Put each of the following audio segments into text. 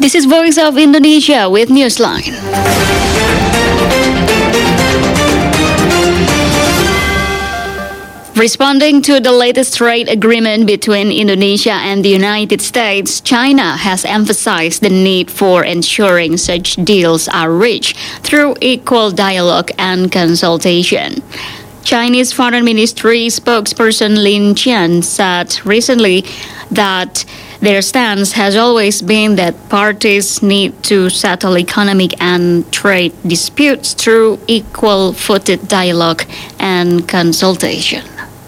This is Voice of Indonesia with Newsline. Responding to the latest trade agreement between Indonesia and the United States, China has emphasized the need for ensuring such deals are reached through equal dialogue and consultation. Chinese Foreign Ministry spokesperson Lin Jian said recently that their stance has always been that parties need to settle economic and trade disputes through equal-footed dialogue and consultation.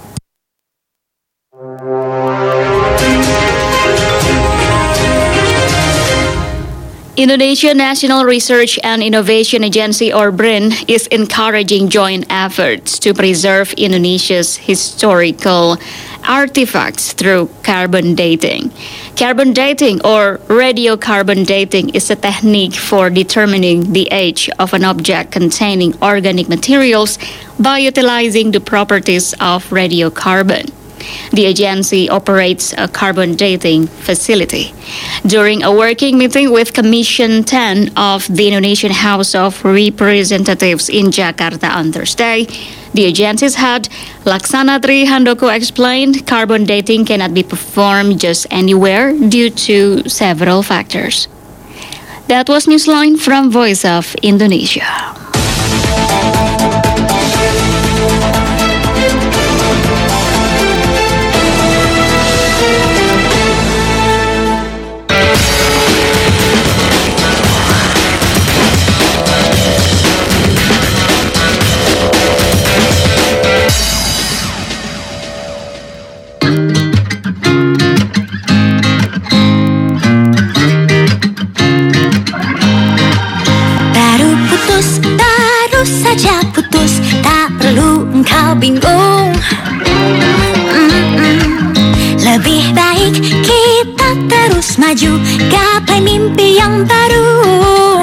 Indonesia National Research and Innovation Agency or BRIN is encouraging joint efforts to preserve Indonesia's historical artifacts through carbon dating. Carbon dating or radiocarbon dating is a technique for determining the age of an object containing organic materials by utilizing the properties of radiocarbon. The agency operates a carbon dating facility. During a working meeting with Commission 10 of the Indonesian House of Representatives in Jakarta on Thursday, the agency's head, Laksana Tri Handoko, explained carbon dating cannot be performed just anywhere due to several factors. That was Newsline from Voice of Indonesia. Bingung. Lebih baik kita terus maju, gapai mimpi yang baru.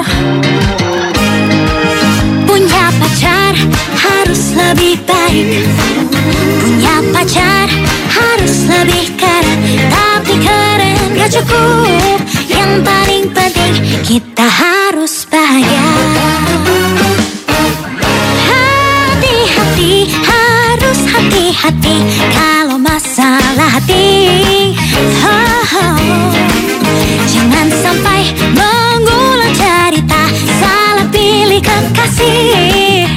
Punya pacar harus lebih baik, punya pacar harus lebih keren. Tapi keren gak cukup, yang paling penting kita harus bahagia. Hati-hati kalau masalah hati, jangan sampai mengulang cerita salah pilih kekasih.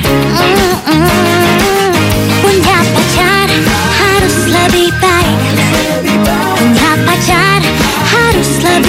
Punya pacar harus lebih baik, punya pacar harus lebih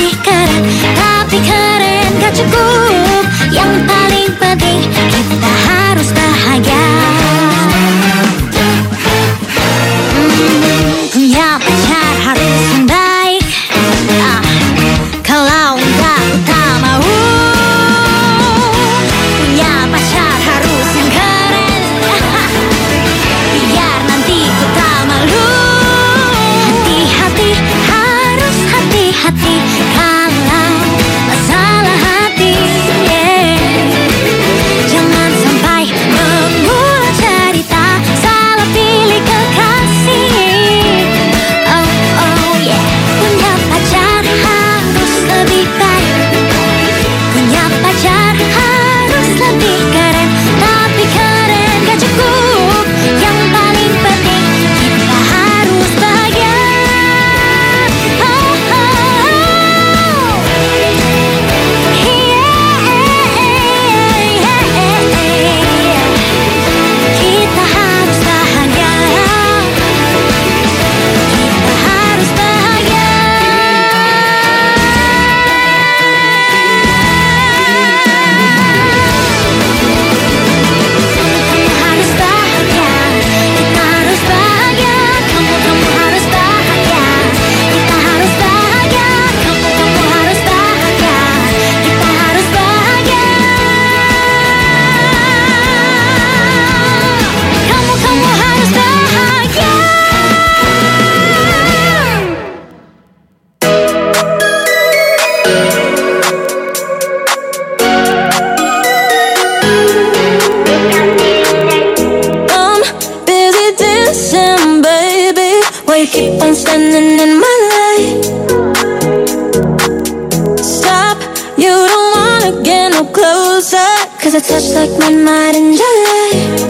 Cause a touch like mine might enjoy it.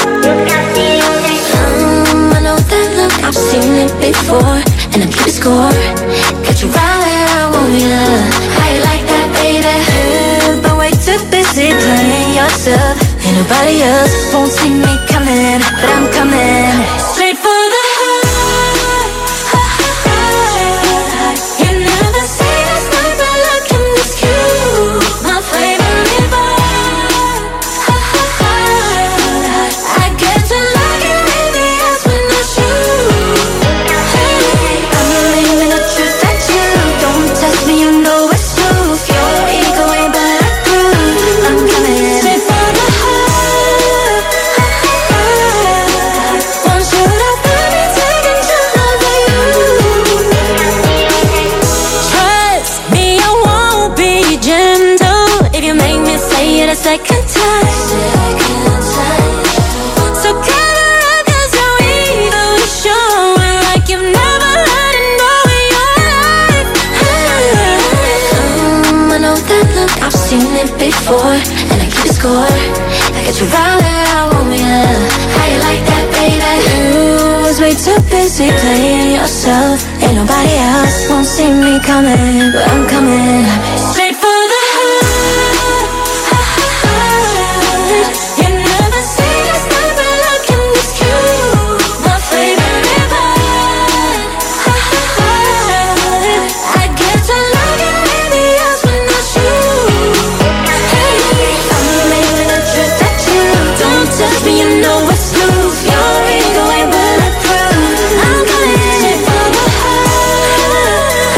I know that look, I've seen it before. And I'm keeping score. Got you right where I want ya. How you like that, baby? But way too busy playing yourself. Ain't nobody else won't see me coming, but I'm coming straight for the heart. You never say this night, but look at this cue. My favorite part. I get to like it in the eyes when I shoot. I'm living the truth that you don't test me, you know it's proof. Your ego ain't bulletproof. I'm coming straight for the heart. Won't shoot up, let me take control over you. Trust me, I won't be gentle if you make me say it a second time. So cover up, cause your ego is showing like you've never had it know in your life. I know that look, I've seen it before. And I keep the score. I got you right where I want ya. How you like that, baby? You was way too busy playing yourself. Ain't nobody else won't see me coming, but I'm coming straight for the heart. You never see this night, but look at this cue. My favorite part. I get to like it in the eyes when I shoot. I'm living the truth that you don't touch me, you know it's proof. Your ego ain't bulletproof. I'm coming straight for the heart.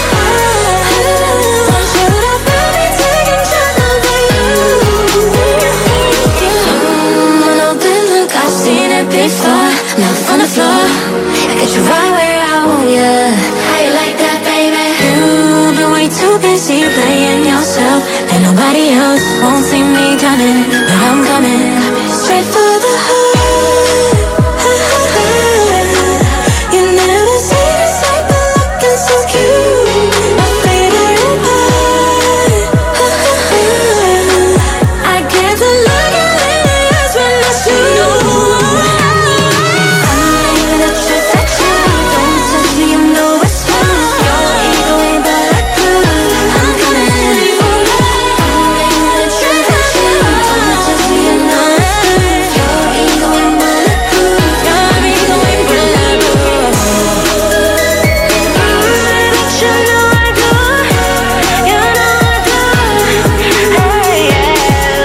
Won't shoot up, let me take control over you. I know that look, I've seen it before. Now on the floor, I got you right where I want ya. How you like that, baby? You've been way too busy playing yourself. Ain't nobody else won't see me coming, but I'm coming straight for the heart. You never say the same, but looking so cute. My favorite part. I get to look at in the eyes when I shoot. I'm living the truth that you don't touch me, you know it's proof. Your ego ain't bulletproof. I'm coming for the heart. I'm living the truth that you don't touch me, you know it's proof. Your ego ain't bulletproof. Your ego ain't bulletproof. But you know I do. You know I do. Hey, yeah.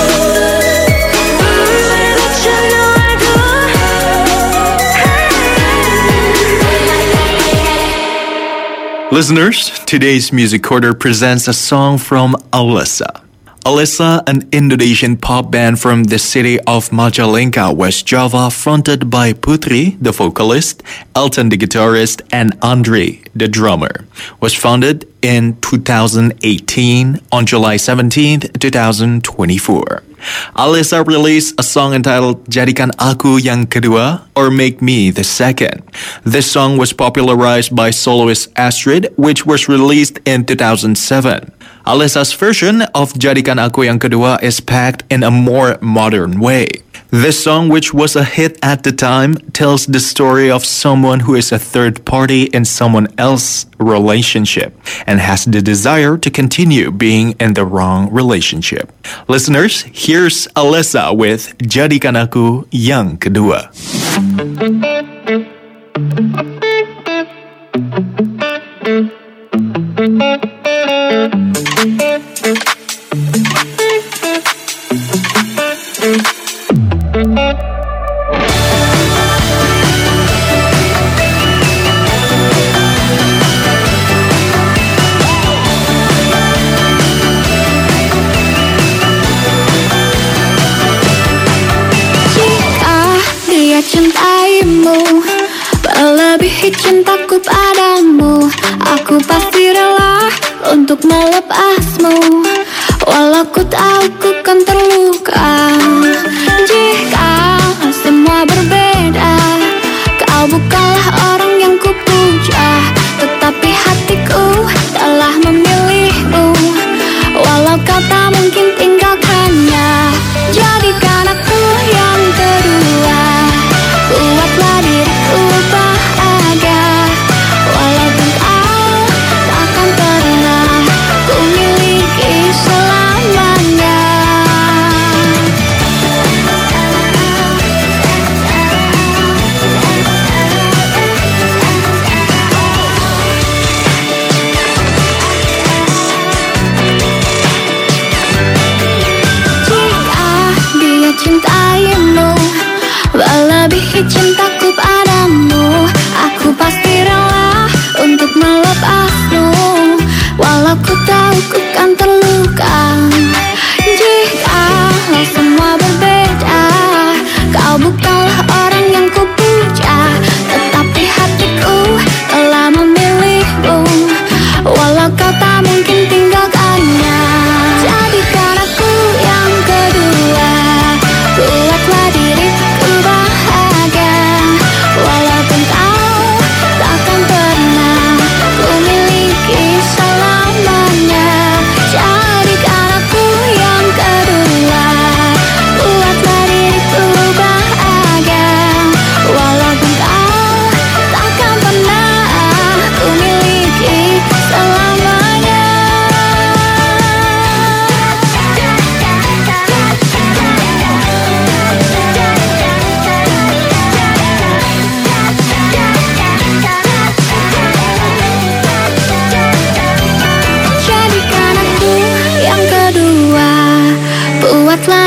But you know I do. Listeners, today's Music Corner presents a song from Alisa. Alisa, an Indonesian pop band from the city of Majalengka, West Java, fronted by Putri, the vocalist, Elton, the guitarist, and Andre, the drummer, was founded in 2018 on July 17th, 2024. Alisa released a song entitled Jadikan Aku Yang Kedua or Make Me the Second. This song was popularized by soloist Astrid, which was released in 2007. Alisa's version of Jadikan Aku Yang Kedua is packed in a more modern way. This song, which was a hit at the time, tells the story of someone who is a third party in someone else's relationship and has the desire to continue being in the wrong relationship. Listeners, here's Alisa with Jadikan Aku Yang Kedua. Cintaimu melebihi cintaku padamu. Aku pasti rela untuk melepasmu, walau ku tahu ku kan terluka. Jika semua berbeda, kau bukanlah orang yang ku puja, tetapi hatiku telah memilihmu, walau kau tak mungkin tinggalkannya.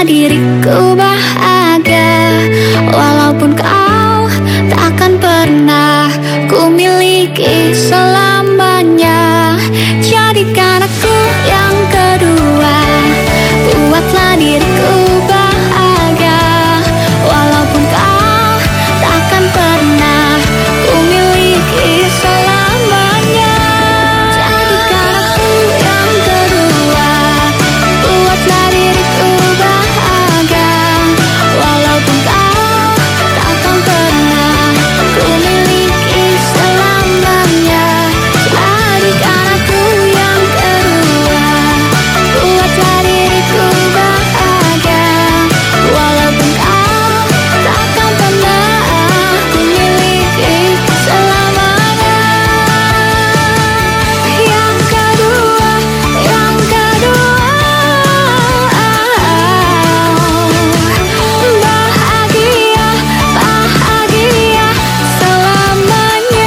buatlah diriku bahagia. Walaupun kau tak akan pernah ku miliki selamanya. Jadikan aku yang kedua, buatlah diriku bahagia. Walaupun kau tak akan pernah ku miliki selamanya. Jadikan aku yang kedua, buatlah diriku bahagia. Walaupun kau tak akan pernah ku miliki selamanya. Jadikan aku yang kedua, buatlah diriku bahagia. Walaupun kau tak akan pernah ku miliki selamanya. Yang kedua, yang kedua, bahagia, bahagia selamanya.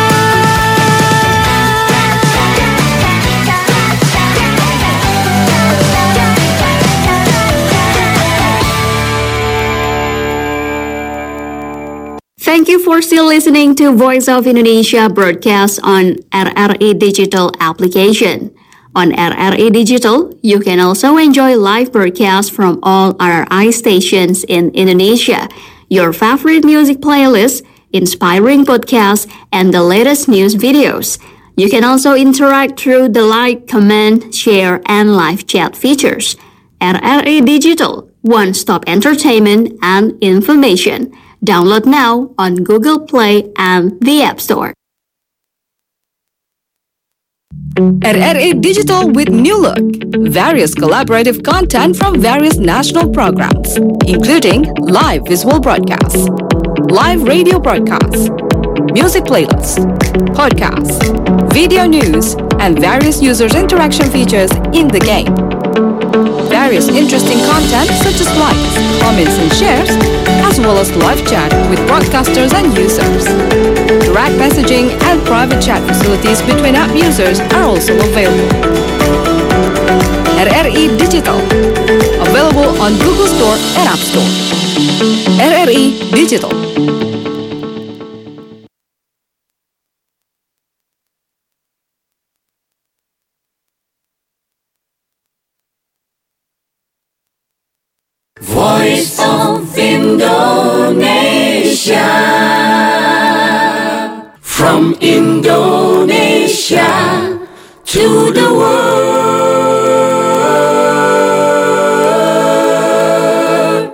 Thank you for still listening to Voice of Indonesia broadcast on RRI Digital application. On RRI Digital, you can also enjoy live broadcasts from all RRI stations in Indonesia, your favorite music playlists, inspiring podcasts, and the latest news videos. You can also interact through the like, comment, share, and live chat features. RRI Digital, one-stop entertainment and information. Download now on Google Play and the App Store. RRI Digital with new look. Various collaborative content from various national programs, including live visual broadcasts, live radio broadcasts, music playlists, podcasts, video news, and various users' interaction features in the game. Various interesting content such as likes, comments, and shares, as well as live chat with broadcasters and users. Direct messaging and private chat facilities between app users are also available. RRI Digital, available on Google Store and App Store. RRI Digital. Voice of Indonesia. From Indonesia to the world.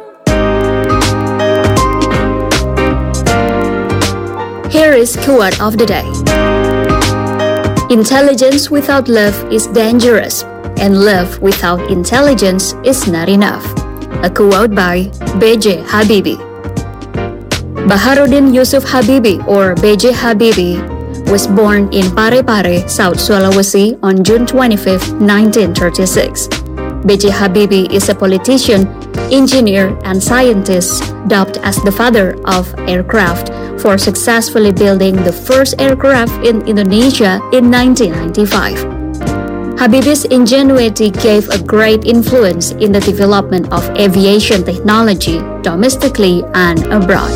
Here is quote of the day. Intelligence without love is dangerous, and love without intelligence is not enough. A quote by B.J. Habibie. Baharudin Yusuf Habibie, or B.J. Habibie, was born in Parepare, South Sulawesi on June 25, 1936. B.J. Habibie is a politician, engineer, and scientist dubbed as the father of aircraft for successfully building the first aircraft in Indonesia in 1995. Habibie's ingenuity gave a great influence in the development of aviation technology domestically and abroad.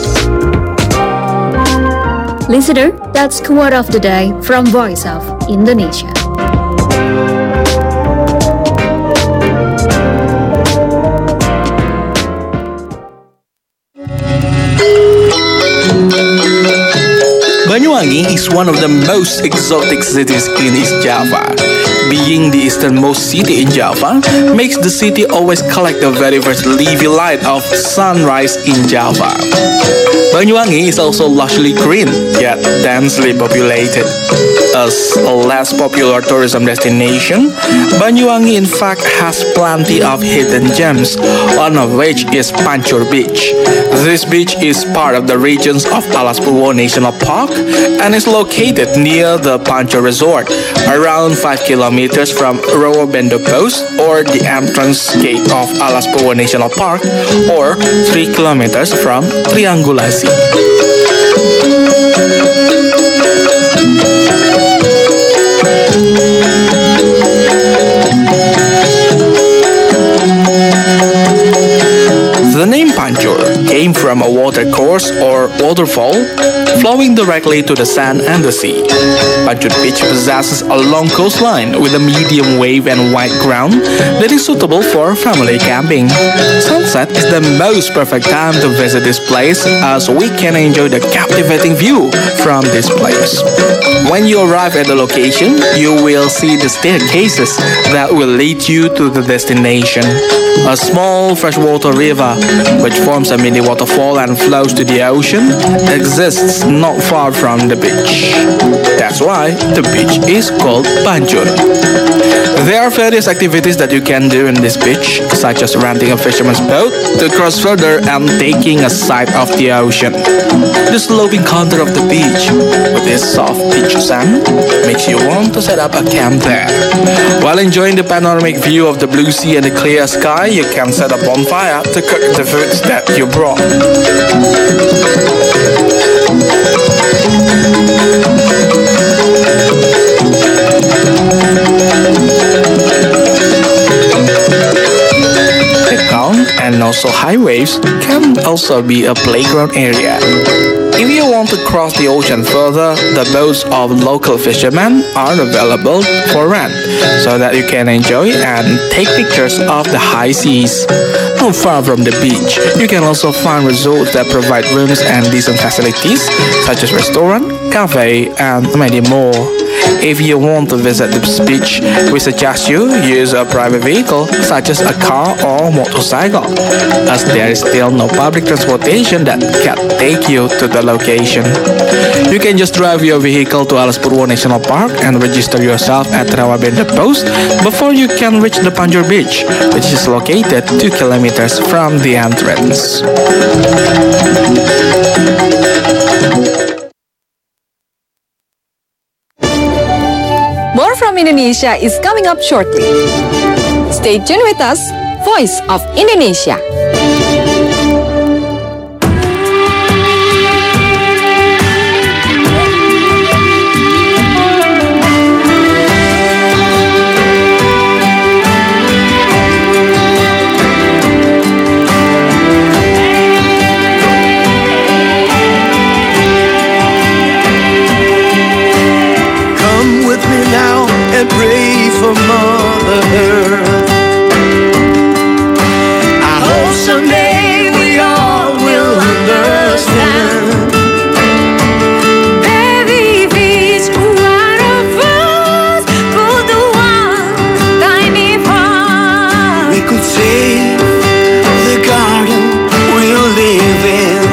Listener, that's quote of the day from Voice of Indonesia. Banyuwangi is one of the most exotic cities in East Java. Being the easternmost city in Java makes the city always collect the very first leafy light of sunrise in Java. Banyuwangi is also lushly green, yet densely populated. As a less popular tourism destination, Banyuwangi in fact has plenty of hidden gems, one of which is Pancur Beach. This beach is part of the regions of Alas Purwo National Park and is located near the Pancur Resort, around 5 kilometers from Rawabendo Post or the entrance gate of Alas Purwo National Park, or 3 kilometers from Triangulasi. watercourse or waterfall, flowing directly to the sand and the sea. Banjur Beach possesses a long coastline with a medium wave and wide ground that is suitable for family camping. Sunset is the most perfect time to visit this place as we can enjoy the captivating view from this place. When you arrive at the location, you will see the staircases that will lead you to the destination. A small freshwater river, which forms a mini waterfall and flows to the ocean, exists not far from the beach. That's why the beach is called Banjur. There are various activities that you can do in this beach, such as renting a fisherman's boat to cross further and taking a sight of the ocean. The sloping contour of the beach, with its soft beach sand, makes you want to set up a camp there. While enjoying the panoramic view of the blue sea and the clear sky, you can set a bonfire to cook the foods that you brought. And also high waves can also be a playground area. If you want to cross the ocean further, the boats of local fishermen are available for rent, so that you can enjoy and take pictures of the high seas. Not far from the beach, you can also find resorts that provide rooms and decent facilities, such as restaurant, cafe, and many more. If you want to visit this beach, we suggest you use a private vehicle such as a car or motorcycle, as there is still no public transportation that can take you to the location. You can just drive your vehicle to Alas Purwo National Park and register yourself at Rawabenda Post before you can reach the Banjur Beach, which is located 2 kilometers from the entrance. More from Indonesia is coming up shortly. Stay tuned with us, Voice of Indonesia. Pray for Mother Earth. I hope someday we all will understand. Baby, if one of us put the one tiny part, We could save the garden we'll live in.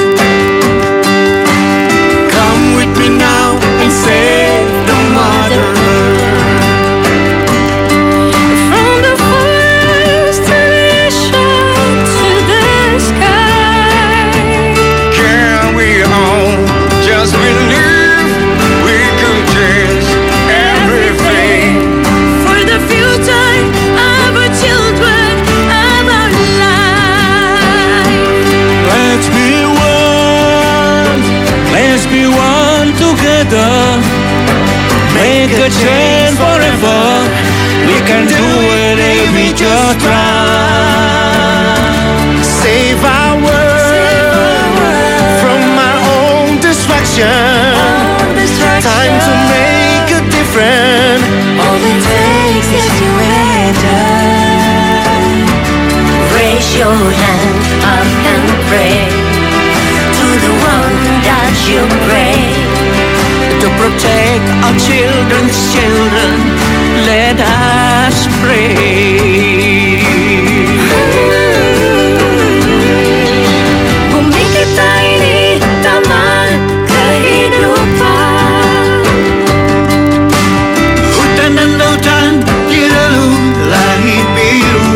Come with me now and save the Mother Earth. from the forest to the ocean to the sky. Can we all just believe we could change everything? For the future of our children, of our life. Let's be one together. Make a change forever. We can do it if we just try. Save our world from our own destruction. Time to make a difference. All it takes is you and I. Raise your hand up and pray to the one that you pray. To protect our children's children, let us pray. Bumi kita ini taman kehidupan. Hutan dan lautan dilalui biru.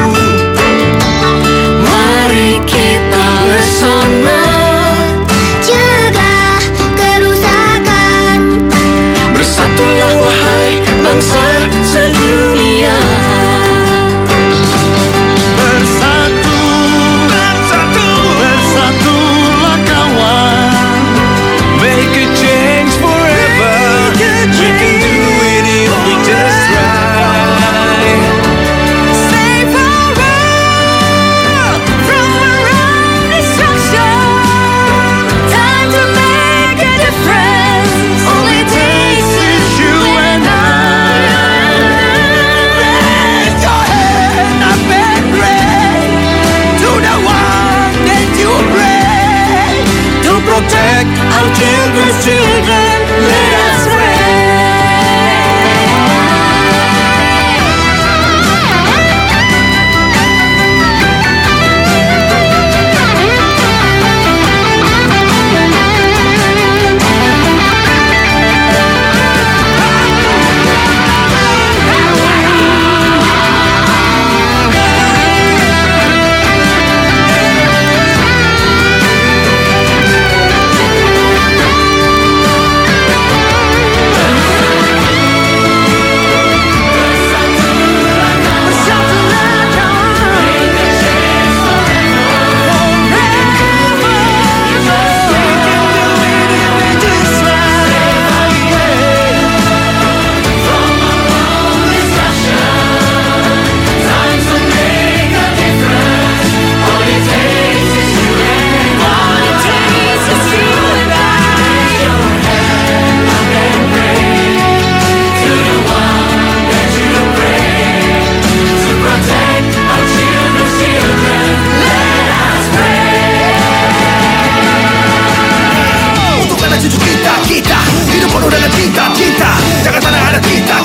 Mari kita bersama cegah kerusakan. Bersatulah wahai bangsa sedunia. Bersatulah kawan. Make a change forever. We can do it if we just try. Save our world from our own destruction.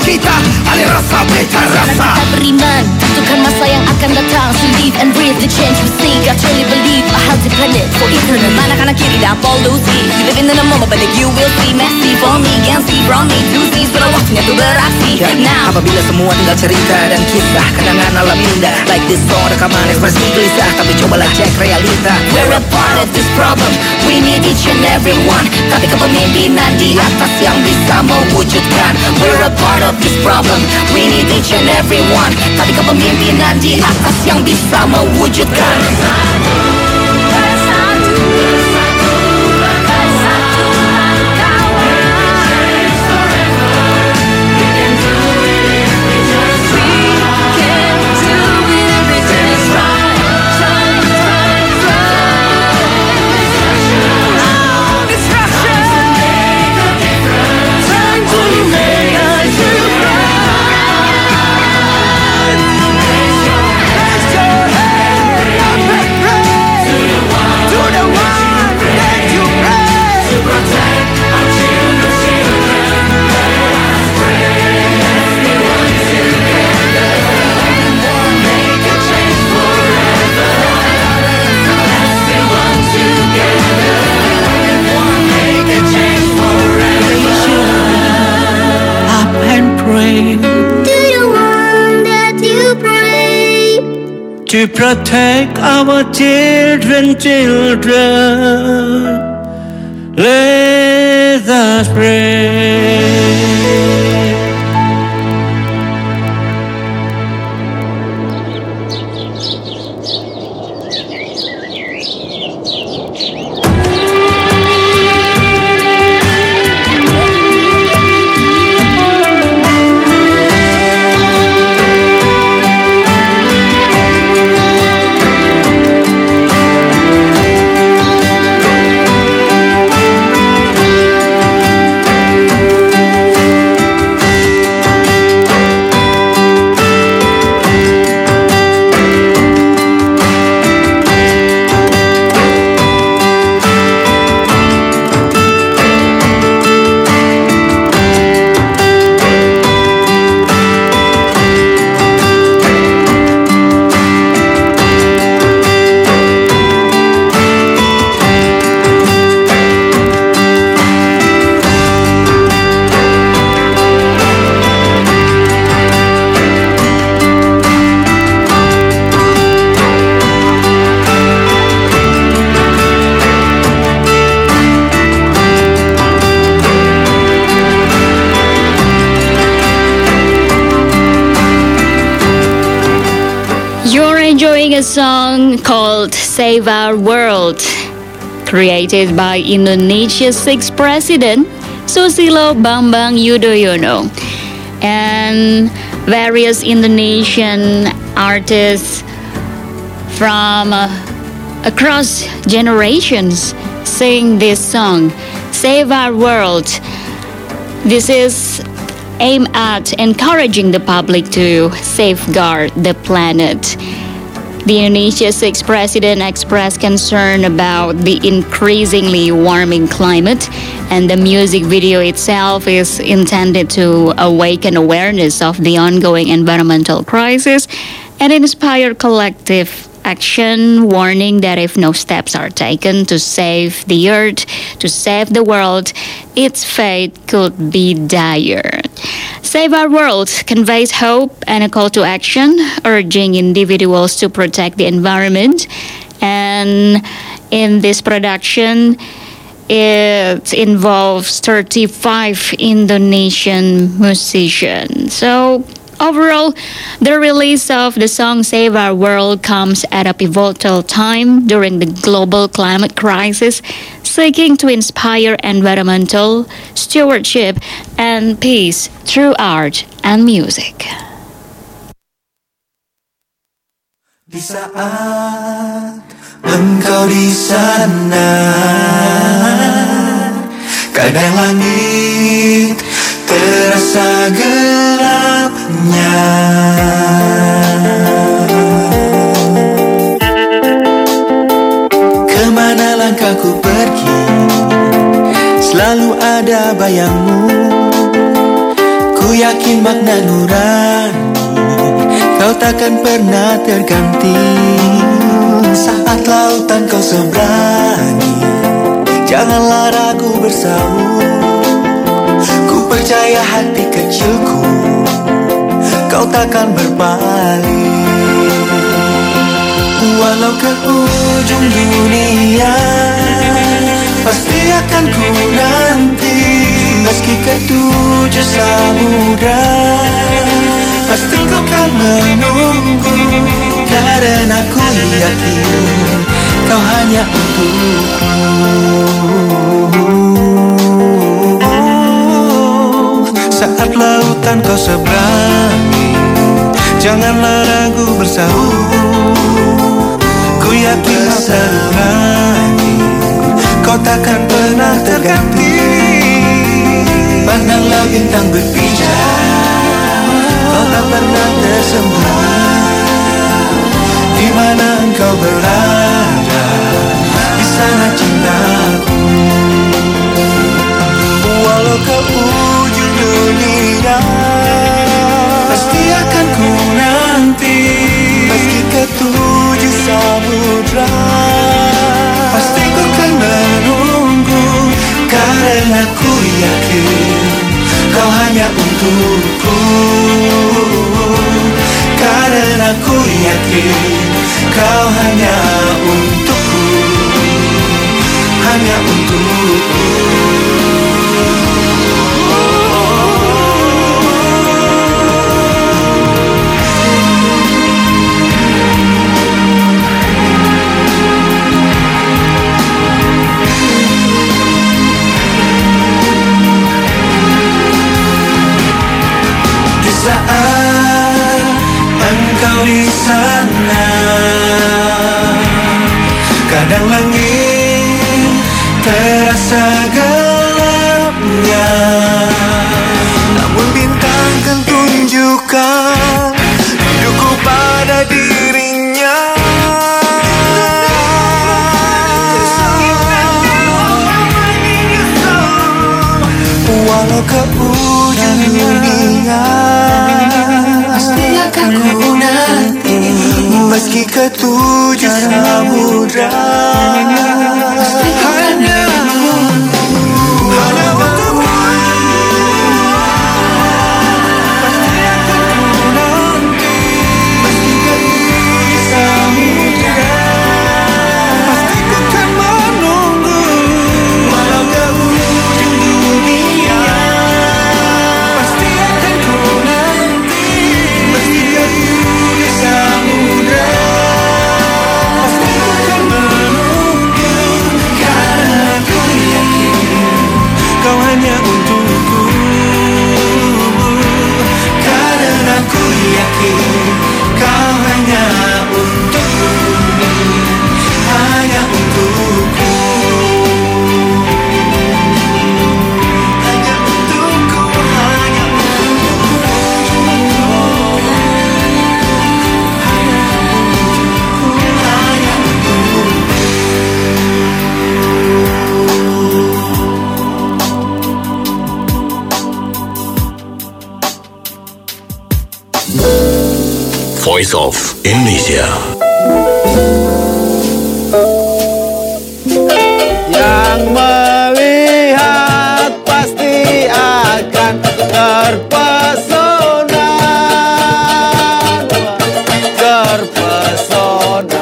kita, alih rasa beta rasa. Kita beriman, tentukan masa yang akan datang. So live and breathe the change we seek. I truly believe a healthy planet for eternal. Mana kanan kiri dan polusi. You living in the moment but you will see. Messy for me, can see from me to see. Sudah waktunya tuh beraksi. Now Apabila semua tinggal cerita dan kisah kenangan alam indah. Like this song rekaman ekspresi gelisah, tapi cobalah cek realita. we're a part of this problem. We need each and every one. Tapi kepemimpinan di atas yang bisa mewujudkan. We're a part of this problem. We need each and every one. Tapi kepemimpinan di atas yang bisa mewujudkan. To protect our children, let us pray. Enjoying a song called Save Our World, created by Indonesia's sixth president, Susilo Bambang Yudhoyono, and various Indonesian artists from across generations sing this song, Save Our World. This is aimed at encouraging the public to safeguard the planet. The Indonesia's sixth president expressed concern about the increasingly warming climate, and the music video itself is intended to awaken awareness of the ongoing environmental crisis and inspire collective action, warning that if no steps are taken to save the earth, to save the world, its fate could be dire. Save Our World conveys hope and a call to action, urging individuals to protect the environment. And in this production, it involves 35 Indonesian musicians. So overall, the release of the song Save Our World comes at a pivotal time during the global climate crisis, seeking to inspire environmental stewardship and peace through art and music. Di saat engkau di sana, kadang langit terasa gelapnya. Kemana langkahku pergi, selalu ada bayangmu. Ku yakin makna nurani kau takkan pernah terganti. Saat lautan kau seberangi, janganlah ragu bersama. Ku percaya hati kecilku, kau takkan berpaling. Walau ke ujung dunia, pasti akan ku nanti. Meski ke tujuh samudra, pasti kau kan menunggu. Karena ku yakin kau hanya untukku. Saat lautan kau seberangi, janganlah ragu bersahur. Ku yakin bersahurani, kau takkan pernah terganti. Pandanglah bintang berpijar, kau tak pernah tersembunyi. Di mana engkau berada, di sana cintaku. Walau ke ujung dunia, pasti akan ku nanti. Meski ke tujuh samudra, pasti ku kan menunggu. Karena ku yakin kau hanya untukku. Karena ku yakin kau hanya untukku. Hanya untukku. Saat engkau di sana, kadang langit terasa gelapnya, namun bintang kan tunjukkan hidupku pada dirinya. Walau ke ujung dunia, pasti akan ku nanti. Meski ke tujuh samudra, pasti hanya untukku. Pasti akan ku nanti. Meski ke tujuh samudra, pasti ku kan menunggu. Walau ke ujung dunia, pasti akan ku nanti. Meski ke tujuh samudra, pasti ku kan menunggu. Karena ku yakin kau hanya untukku. Karena ku yakin kau hanya untukku. Hanya untukku. Hanya untukku. Hanya Voice of Indonesia. Yang melihat pasti akan terpesona. Terpesona.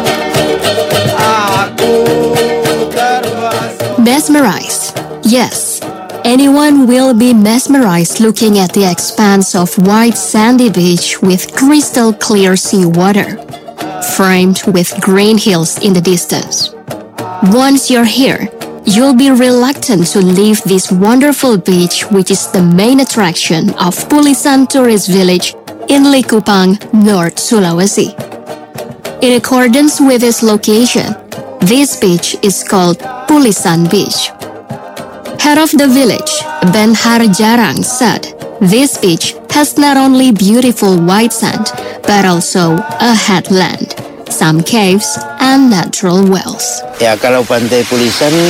Aku terpesona. Mesmerized. Yes, anyone will be mesmerized looking at the expanse of white sandy beach with crystal clear seawater, framed with green hills in the distance. Once you're here, you'll be reluctant to leave this wonderful beach, which is the main attraction of Pulisan Tourist Village in Likupang, North Sulawesi. In accordance with its location, this beach is called Pulisan Beach. Head of the village, Ben Harjarang, said, this beach has not only beautiful white sand, but also a headland, some caves, and natural wells. Ya kalau Pantai Pulisan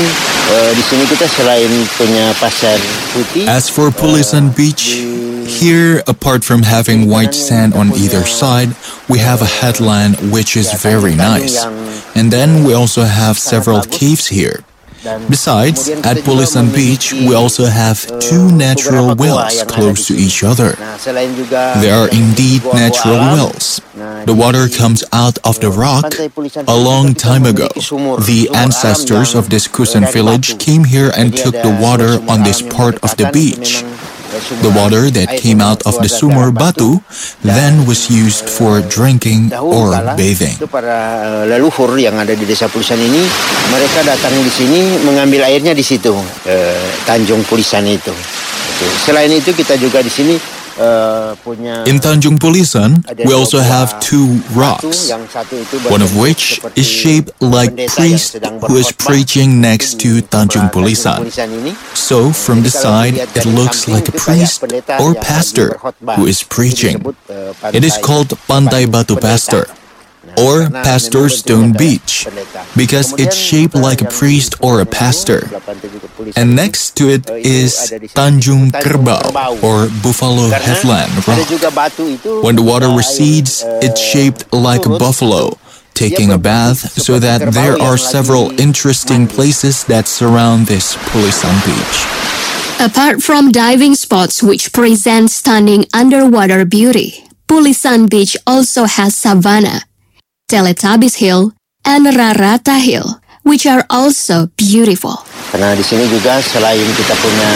Di sini kita selain punya pasir putih. As for Pulisan Beach, here, apart from having white sand on either side, we have a headland which is very nice. And then we also have several caves here. Besides, at Pulisan Beach, we also have two natural wells close to each other. They are indeed natural wells. The water comes out of the rock. A long time ago, the ancestors of this Kusan village came here and took the water on this part of the beach. The water that came out of the sumur batu then was used for drinking or bathing. Itu para leluhur yang ada di desa Pulisan ini, mereka datang di sini mengambil airnya di situ, Tanjung Pulisan itu. Selain itu kita juga di sini punya. In Tanjung Pulisan, we also have two rocks, one of which is shaped like priest who is preaching next to Tanjung Pulisan. So from the side, it looks like a priest or pastor who is preaching. It is called Pantai Batu Pastor, or Pastor Stone Beach, because it's shaped like a priest or a pastor. And next to it is Tanjung Kerbau, or Buffalo Headland Rock. When the water recedes, it's shaped like a buffalo, taking a bath, so that there are several interesting places that surround this Pulisan Beach. Apart from diving spots which present stunning underwater beauty, Pulisan Beach also has savanna, Teletubbies Hill, and Rarata Hill, which are also beautiful. Karena di sini juga selain kita punya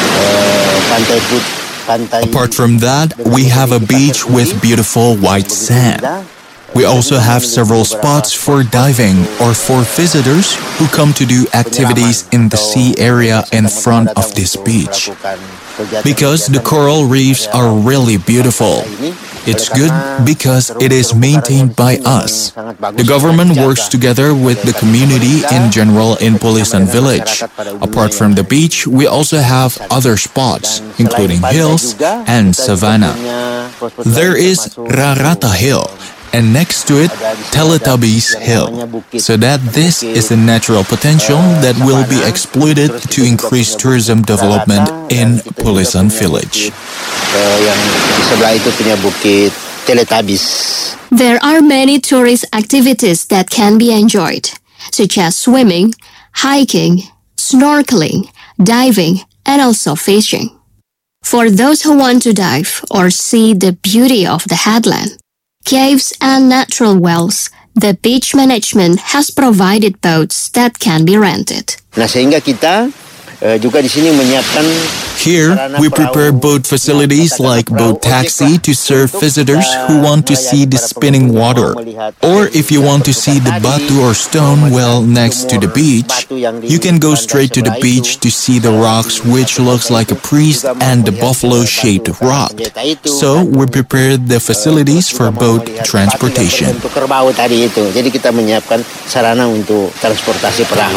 pantai. Apart from that, we have a beach with beautiful white sand. We also have several spots for diving or for visitors who come to do activities in the sea area in front of this beach. Because the coral reefs are really beautiful. It's good because it is maintained by us. The government works together with the community in general in Pulisan village. Apart from the beach, we also have other spots, including hills and savanna. There is Rarata Hill, and next to it, Teletubbies Hill. So that this is a natural potential that will be exploited to increase tourism development in Pulisan village. There are many tourist activities that can be enjoyed, such as swimming, hiking, snorkeling, diving, and also fishing. For those who want to dive or see the beauty of the headland, caves, and natural wells, the beach management has provided boats that can be rented. Nah, sehingga kita juga di sini menyiapkan. Here, we prepare boat facilities like boat taxi to serve visitors who want to see the spinning water. Or if you want to see the batu or stone well next to the beach, you can go straight to the beach to see the rocks which looks like a priest and the buffalo-shaped rock. So, we prepared the facilities for boat transportation. Untuk kerbau tadi itu. Jadi kita menyiapkan sarana untuk transportasi perahu.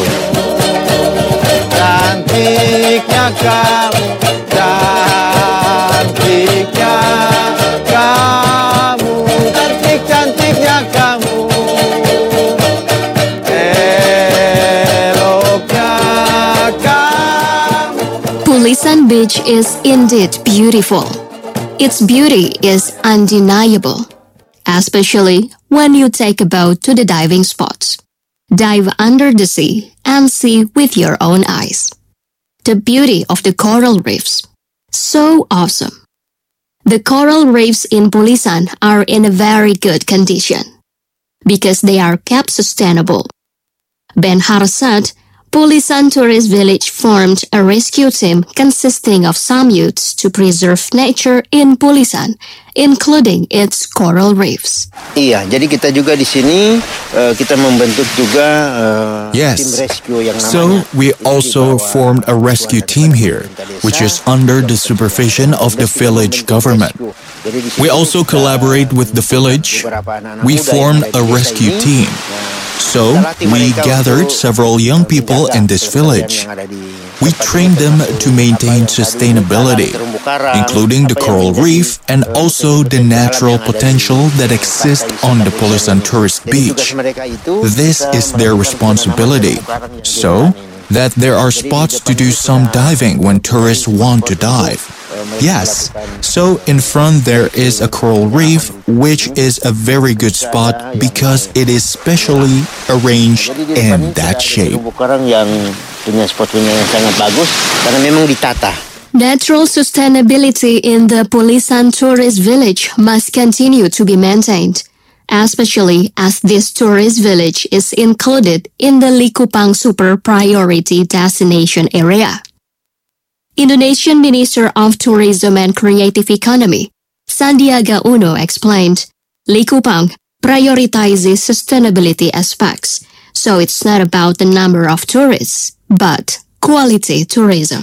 Cantiknya kamu, cantiknya kamu, cantiknya kamu, eloknya kamu. Pulisan Beach is indeed beautiful. Its beauty is undeniable, especially when you take a boat to the diving spots. Dive under the sea and see with your own eyes. The beauty of the coral reefs. So awesome. The coral reefs in Pulisan are in a very good condition because they are kept sustainable. Ben Harsat, Pulisan Tourist Village formed a rescue team consisting of some youths to preserve nature in Pulisan, including its coral reefs. Iya, jadi kita juga di sini kita membentuk juga Yes. tim rescue yang namanya. So, we also formed a rescue team here, which is under the supervision of the village government. We also collaborate with the village. We formed a rescue team. So, we gathered several young people in this village. We trained them to maintain sustainability, including the coral reef and also the natural potential that exists on the Pulisan tourist beach. This is their responsibility. So, that there are spots to do some diving when tourists want to dive. Yes, so in front there is a coral reef, which is a very good spot because it is specially arranged in that shape. Karang yang punya spot yang sangat bagus karena memang ditata. Natural sustainability in the Pulisan tourist village must continue to be maintained, especially as this tourist village is included in the Likupang Super Priority Destination Area. Indonesian Minister of Tourism and Creative Economy, Sandiaga Uno, explained, Likupang prioritizes sustainability aspects, so it's not about the number of tourists, but quality tourism.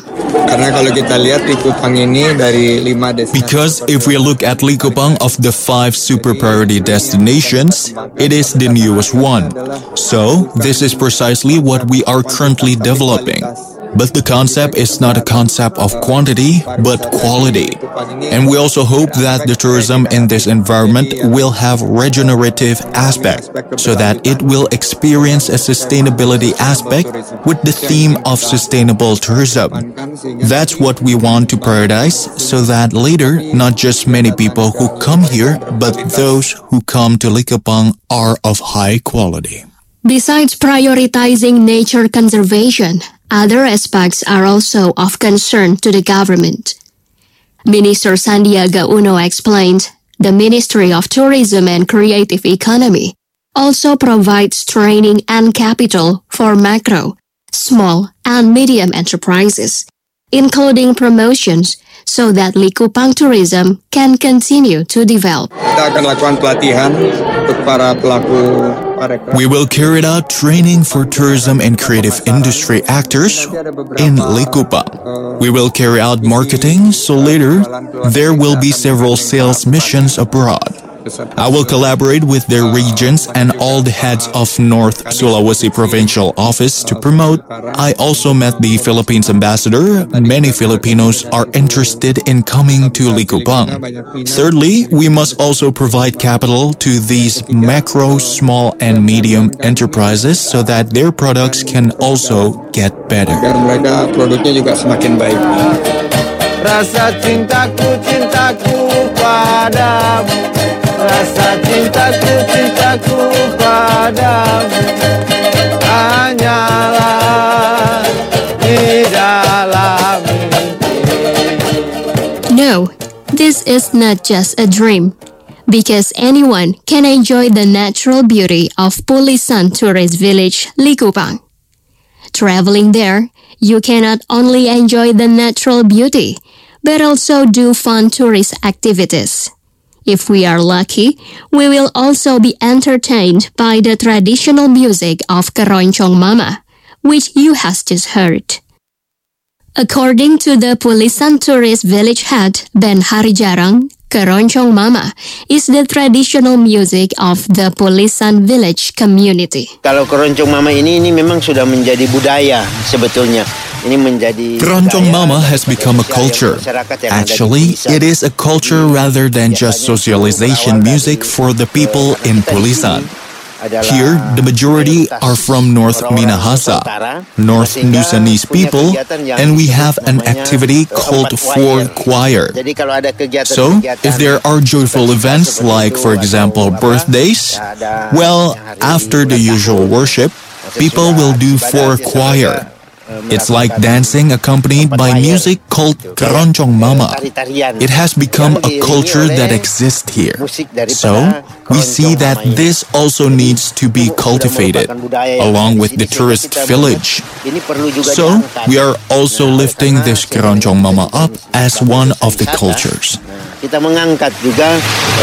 Because if we look at Likupang of the 5 super priority destinations, it is the newest one. So, this is precisely what we are currently developing. But the concept is not a concept of quantity, but quality. And we also hope that the tourism in this environment will have regenerative aspect, so that it will experience a sustainability aspect with the theme of sustainable tourism. That's what we want to prioritize, so that later, not just many people who come here, but those who come to Likupang are of high quality. Besides prioritizing nature conservation, other aspects are also of concern to the government. Minister Sandiaga Uno explained, the Ministry of Tourism and Creative Economy also provides training and capital for macro, small, and medium enterprises, including promotions, so that Likupang tourism can continue to develop. We will carry out training for tourism and creative industry actors in Likupang. We will carry out marketing, so later there will be several sales missions abroad. I will collaborate with their regions and all the heads of North Sulawesi Provincial Office to promote. I also met the Philippines ambassador. Many Filipinos are interested in coming to Likupang. Thirdly, we must also provide capital to these macro, small, and medium enterprises so that their products can also get better. Rasa cintaku, cintaku padamu. Rasa cintaku, cintaku padamu. Hanyalah di dalam mimpi. No, this is not just a dream, because anyone can enjoy the natural beauty of Pulisan Tourist Village, Likupang. Traveling there, you can not only enjoy the natural beauty, but also do fun tourist activities. If we are lucky, we will also be entertained by the traditional music of Keroncong Mama, which you has just heard. According to the Pulisan Tourist Village head, Ben Harijarang, Keroncong Mama is the traditional music of the Pulisan Village community. Kalau Keroncong Mama ini memang sudah menjadi budaya sebetulnya. Ini menjadi Keroncong Mama has become a culture. Actually, it is a culture rather than just socialization music for the people in Pulisan. Here, the majority are from North Minahasa, North Nusanese people, and we have an activity called Four Choir. So, if there are joyful events like, for example, birthdays, well, after the usual worship, people will do Four Choir. It's like dancing accompanied by music called Keroncong Mama. It has become a culture that exists here. So, we see that this also needs to be cultivated, along with the tourist village. So, we are also lifting this Keroncong Mama up as one of the cultures. Kita mengangkat juga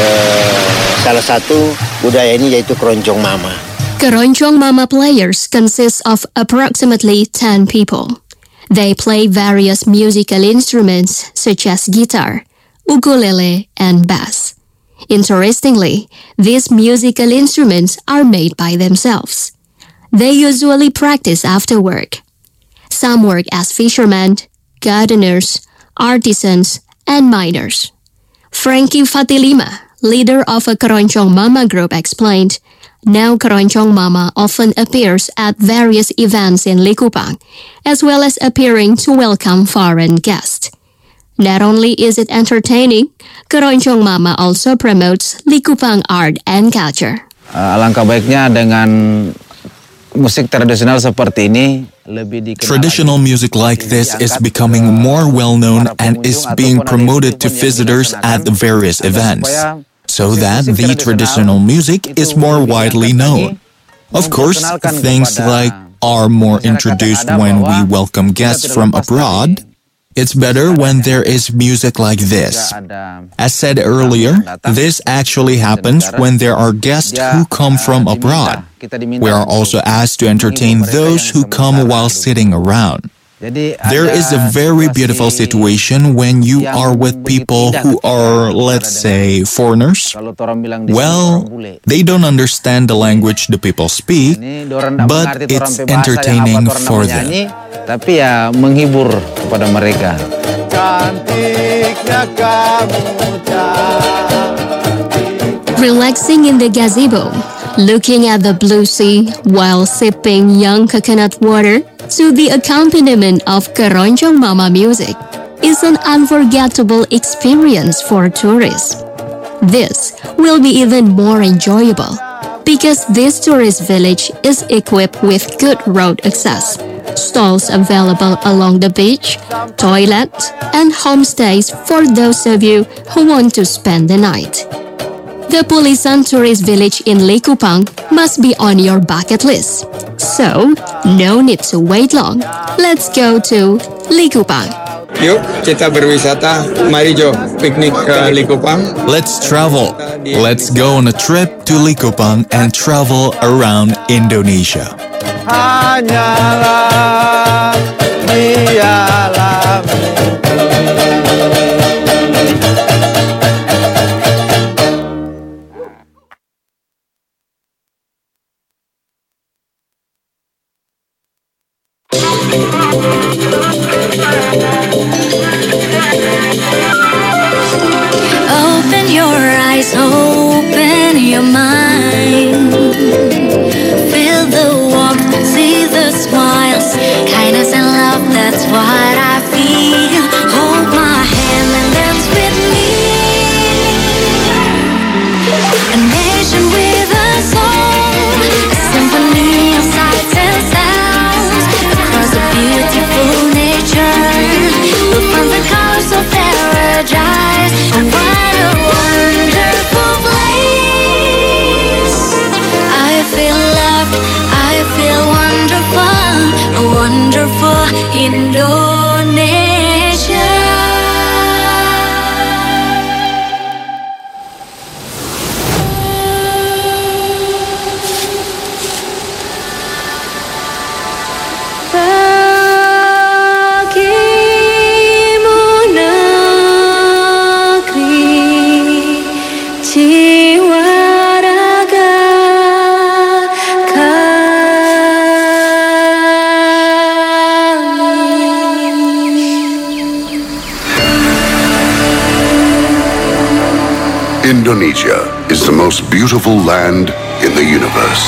salah satu budaya ini yaitu Keroncong Mama. Keroncong Mama players consist of approximately 10 people. They play various musical instruments such as guitar, ukulele, and bass. Interestingly, these musical instruments are made by themselves. They usually practice after work. Some work as fishermen, gardeners, artisans, and miners. Frankie Fatilima, leader of a Keroncong Mama group, explained, Now Keroncong Mama often appears at various events in Likupang, as well as appearing to welcome foreign guests. Not only is it entertaining, Keroncong Mama also promotes Likupang art and culture. Alangkah baiknya dengan musik tradisional seperti ini lebih dikenal. Traditional music like this is becoming more well-known and is being promoted to visitors at the various events, so that the traditional music is more widely known. Of course, things like are more introduced when we welcome guests from abroad. It's better when there is music like this. As said earlier, this actually happens when there are guests who come from abroad. We are also asked to entertain those who come while sitting around. There is a very beautiful situation when you are with people who are, let's say, foreigners. Well, they don't understand the language the people speak, but it's entertaining for them. Tapi ya menghibur kepada mereka. Relaxing in the gazebo, looking at the blue sea while sipping young coconut water to the accompaniment of Keroncong Mama music is an unforgettable experience for tourists. This will be even more enjoyable because this tourist village is equipped with good road access, stalls available along the beach, toilets, and homestays for those of you who want to spend the night. The Pulisan Tourist Village in Likupang must be on your bucket list. So, no need to wait long. Let's go to Likupang. Yuk, kita berwisata. Mari Jo, piknik ke Likupang. Let's travel. Let's go on a trip to Likupang and travel around Indonesia. Hanyalah dialah Open your eyes, open your mind. Feel the warmth, see the smiles, kindness and love, that's what I feel. Hold my hand and dance with me. A nation with a soul, a symphony of sights and sounds. Across a beautiful nature, we'll find the colors of paradise. And what a wonderful place. I feel loved, I feel wonderful, a wonderful Indonesia. Bagimu negeri jiwa raga Indonesia is the most beautiful land in the universe.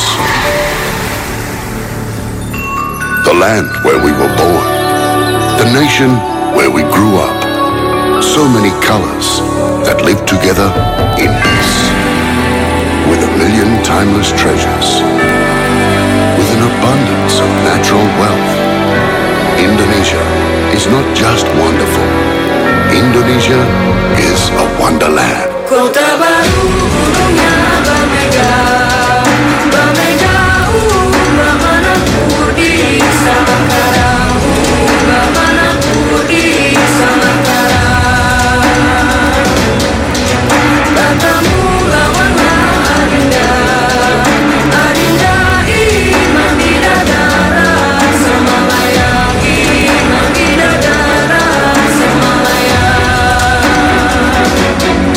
The land where we were born. The nation where we grew up. So many colors that live together in peace. With a million timeless treasures. With an abundance of natural wealth. Indonesia is not just wonderful. Indonesia is a wonderland. Kota baru gunungnya berbeda, berbeda mana di Samangkara, mana di Samangkara. Katamu lawanlah Adinda, Adinda iman bidadara, Semalaya iman bidadara, Semalaya.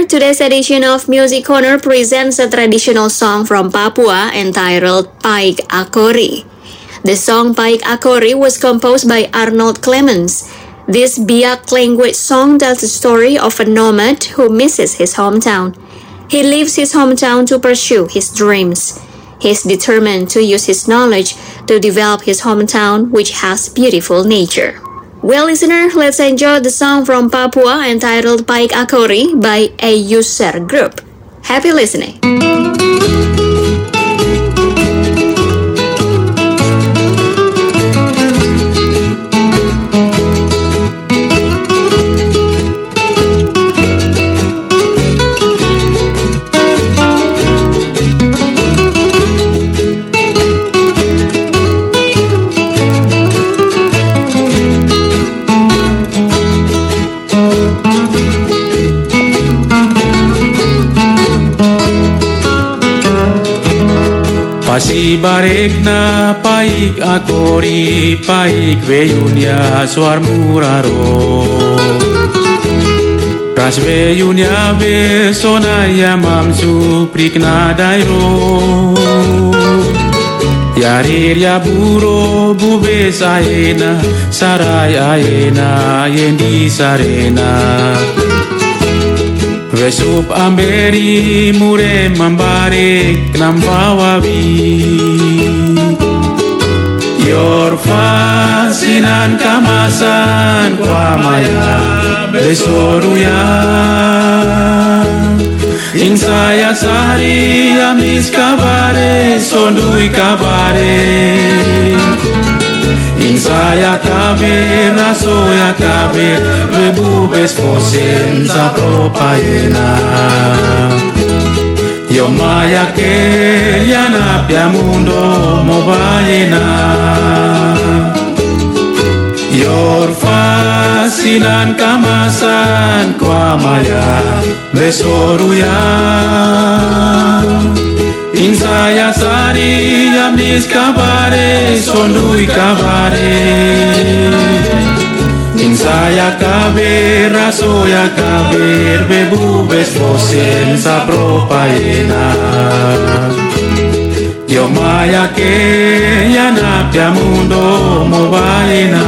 listener, today's edition of Music Corner presents a traditional song from Papua entitled Paik Akori. The song Paik Akori was composed by Arnold Clemens. This Biak language song tells the story of a nomad who misses his hometown. He leaves his hometown to pursue his dreams. He is determined to use his knowledge to develop his hometown, which has beautiful nature. Well, listener, let's enjoy the song from Papua entitled Paik Akori by a user group. Happy listening. Pasi barek na paik akori, paik veyunya suar muraro. Ras veyunya ve sonaya mamsu prikna dairo. Yarir ya buro bube saena, sarai aena yendi sarena. Vesup amberi mure mambarek nampawawi. Yor fasinan kamasan kwamaya besoruya. Insaya sari amis kabare sondui kabare. Insaya kaber, rasoya kaber, rebubes posen sa propayena. Yo maya que yana pia mundo mobayena. Yor fasinan kamasan kwamaya besoruya. Insaya sari amis kabare sondui kabare. Insaya kaber rasoya kaber bebubes posen sa propayena. Yo maya que yana pia mundo mobayena.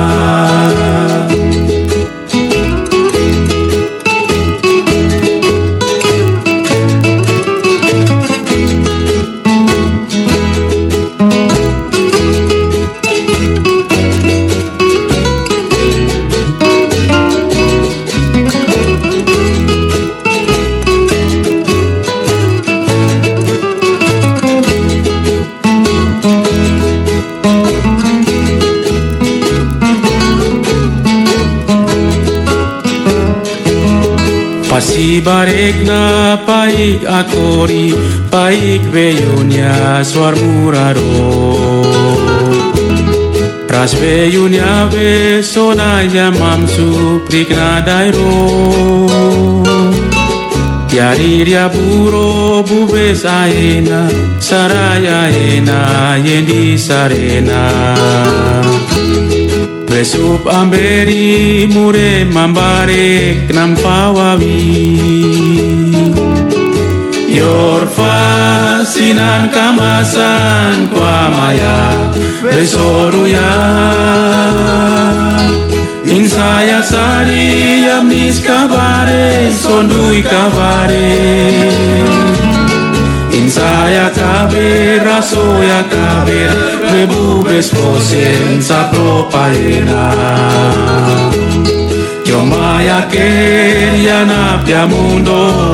Pasi barek na paik akori, paik veyunya suar muraro. Ras veyunya ve sonaya mamsu prikna dairo. Yarir ya buro bubes aena, saraya aena yendi sarena. Vesup amberi mure mambarek nampawawi. Yor fasinan kamasan kwamaya besoruya. Insaya sari amis kabare sondui kabare. Insaya kaber, rasoya kaber, rebubes posen sa propayena. Yo maya que yana pia mundo